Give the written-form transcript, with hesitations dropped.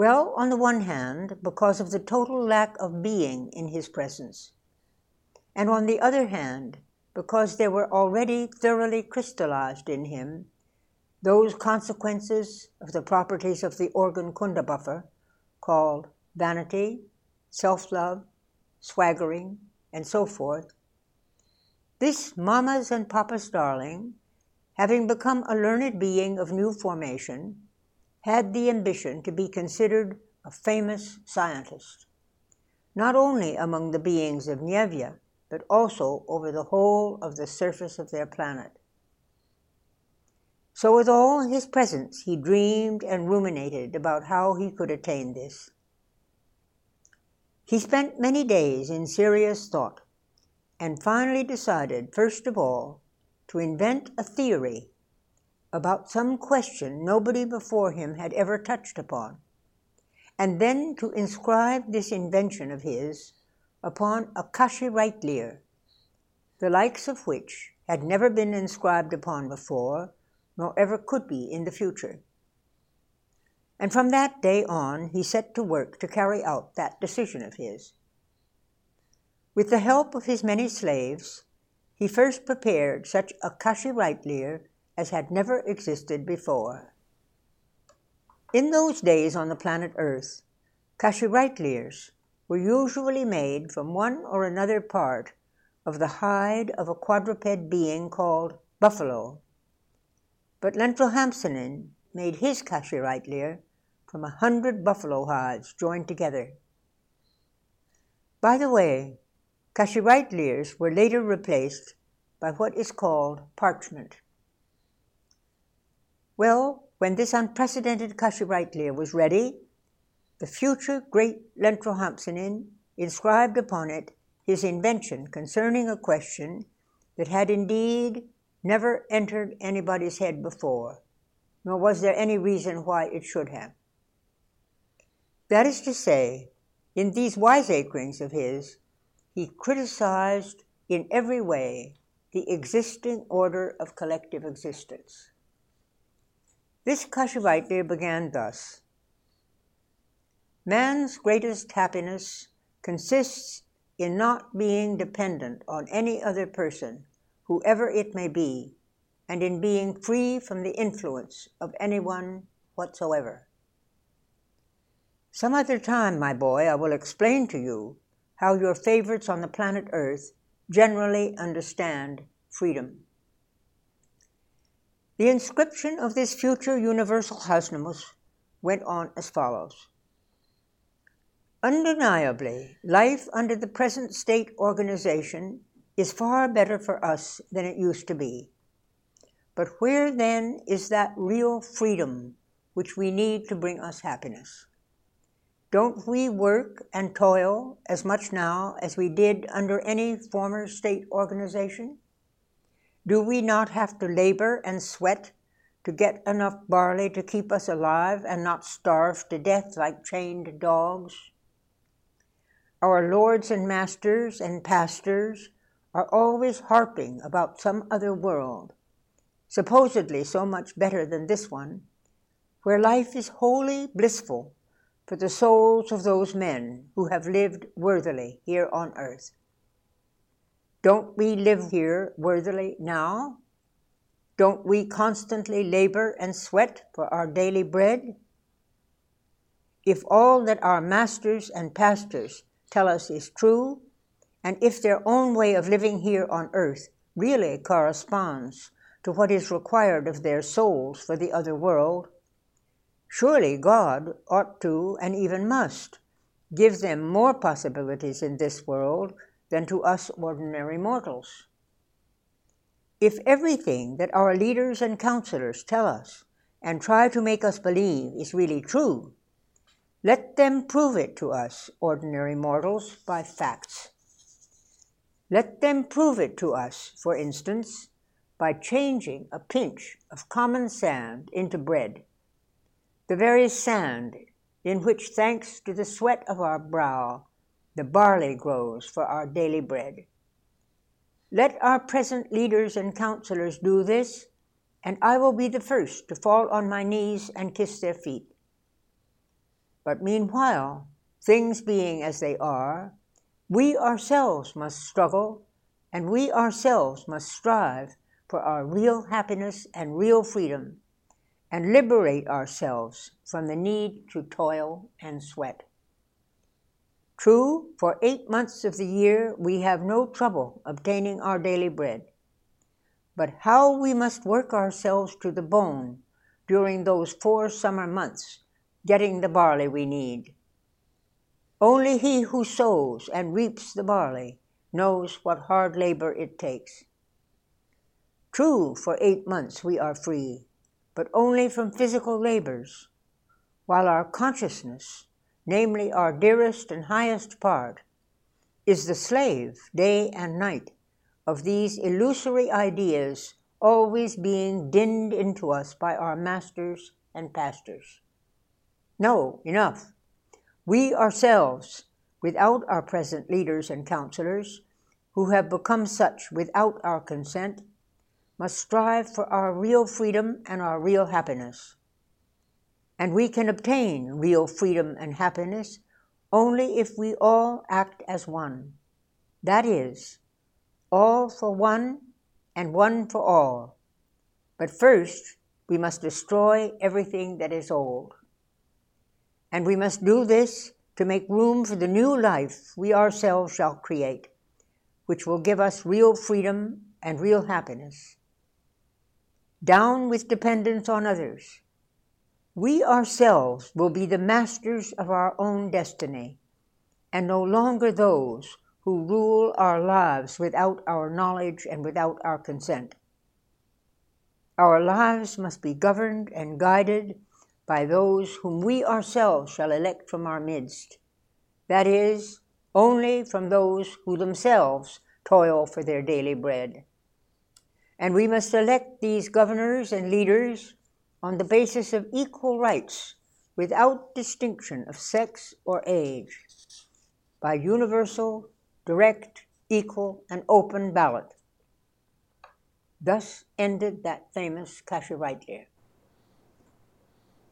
Well, on the one hand, because of the total lack of being in his presence, and on the other hand, because there were already thoroughly crystallized in him those consequences of the properties of the organ Kundabuffer called vanity, self-love, swaggering, and so forth. This Mama's and Papa's darling, having become a learned being of new formation, had the ambition to be considered a famous scientist, not only among the beings of Nyevya, but also over the whole of the surface of their planet. So with all his presence, he dreamed and ruminated about how he could attain this. He spent many days in serious thought, and finally decided, first of all, to invent a theory about some question nobody before him had ever touched upon, and then to inscribe this invention of his upon a Kashi-Reitlir, the likes of which had never been inscribed upon before, nor ever could be in the future. And from that day on, he set to work to carry out that decision of his. With the help of his many slaves, he first prepared such a Kashi-Reitlir as had never existed before. In those days on the planet Earth, Kashi-Reitlirs were usually made from one or another part of the hide of a quadruped being called buffalo. But Lentrohamsinen made his Kashi-Reitlir from 100 buffalo hides joined together. By the way, Kashi-Reitlirs were later replaced by what is called parchment. Well, when this unprecedented Kashi-Reitlir was ready, the future great Lentrohamsinen inscribed upon it his invention concerning a question that had indeed never entered anybody's head before, nor was there any reason why it should have. That is to say, in these wiseacrings of his, he criticized in every way the existing order of collective existence. This Kashi-Reitlir began thus: man's greatest happiness consists in not being dependent on any other person, whoever it may be, and in being free from the influence of anyone whatsoever. Some other time, my boy, I will explain to you how your favorites on the planet Earth generally understand freedom. The inscription of this future universal Hasnamus went on as follows. Undeniably, life under the present state organization is far better for us than it used to be. But where then is that real freedom which we need to bring us happiness? Don't we work and toil as much now as we did under any former state organization? Do we not have to labor and sweat to get enough barley to keep us alive and not starve to death like chained dogs? Our lords and masters and pastors are always harping about some other world, supposedly so much better than this one, where life is wholly blissful for the souls of those men who have lived worthily here on earth. Don't we live here worthily now? Don't we constantly labor and sweat for our daily bread? If all that our masters and pastors tell us is true, and if their own way of living here on earth really corresponds to what is required of their souls for the other world, surely God ought to, and even must, give them more possibilities in this world than to us ordinary mortals. If everything that our leaders and counselors tell us and try to make us believe is really true, let them prove it to us, ordinary mortals, by facts. Let them prove it to us, for instance, by changing a pinch of common sand into bread, the very sand in which, thanks to the sweat of our brow, the barley grows for our daily bread. Let our present leaders and counselors do this, and I will be the first to fall on my knees and kiss their feet. But meanwhile, things being as they are, we ourselves must struggle, and we ourselves must strive for our real happiness and real freedom, and liberate ourselves from the need to toil and sweat. True, for 8 months of the year we have no trouble obtaining our daily bread. But how we must work ourselves to the bone during those 4 summer months, getting the barley we need. Only he who sows and reaps the barley knows what hard labor it takes. True, for 8 months we are free, but only from physical labors, while our consciousness, namely our dearest and highest part, is the slave day and night of these illusory ideas always being dinned into us by our masters and pastors. No, enough. We ourselves, without our present leaders and counselors, who have become such without our consent, must strive for our real freedom and our real happiness. And we can obtain real freedom and happiness only if we all act as one. That is, all for one and one for all. But first, we must destroy everything that is old. And we must do this to make room for the new life we ourselves shall create, which will give us real freedom and real happiness. Down with dependence on others. We ourselves will be the masters of our own destiny, and no longer those who rule our lives without our knowledge and without our consent. Our lives must be governed and guided by those whom we ourselves shall elect from our midst, that is, only from those who themselves toil for their daily bread. And we must elect these governors and leaders on the basis of equal rights, without distinction of sex or age, by universal, direct, equal, and open ballot. Thus ended that famous Kasha Reitlir.